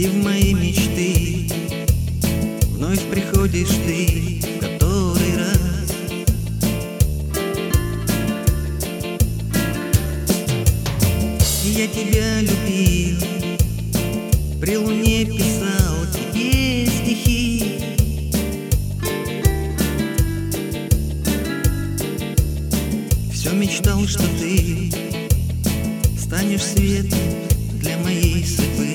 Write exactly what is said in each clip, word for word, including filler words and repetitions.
И в мои мечты вновь приходишь ты в который раз. Я тебя любил, при луне писал тебе стихи. Все мечтал, что ты станешь светом для моей судьбы.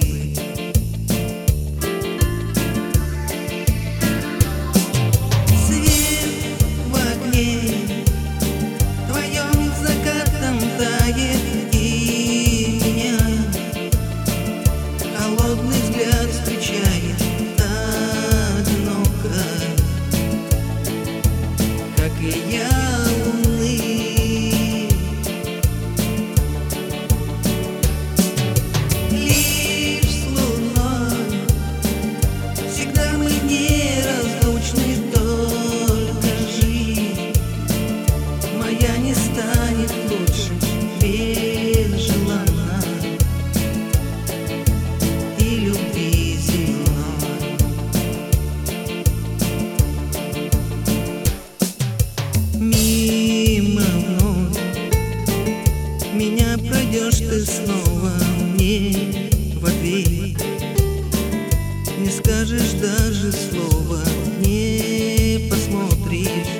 Меня пройдешь ты снова мне в ответ, не скажешь даже слова, не посмотришь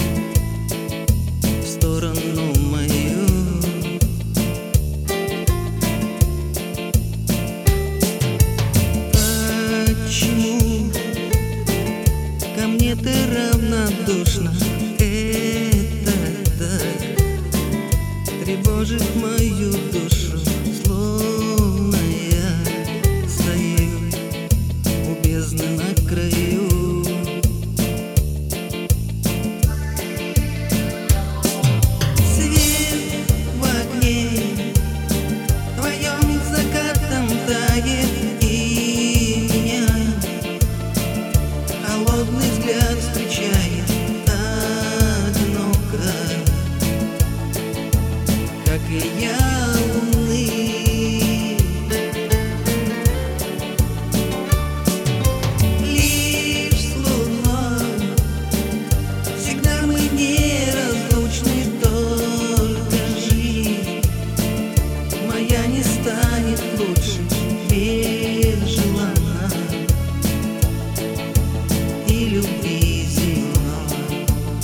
в сторону мою. Почему ко мне ты равнодушна? Это так тревожит мою душу, словно я стою у бездны на краю. Свет в окне твоем закатом тает, и меня холодный взгляд встречает одиноко, как и я луны. Лишь с луной всегда мы неразлучны, только жизнь моя не станет лучше без желана и любви земной.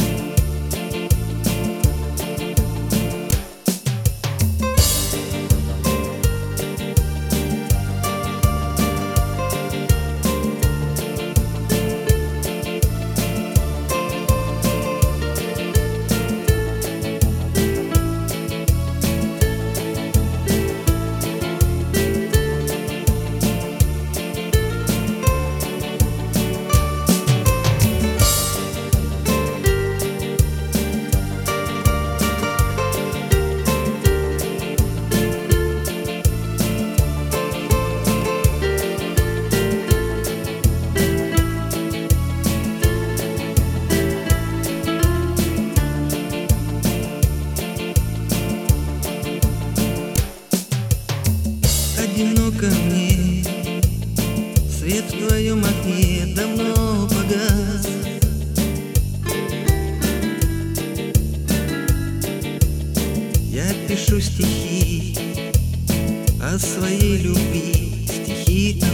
Одиноко мне, свет в твоем окне давно погас. Я пишу стихи о своей любви, стихи о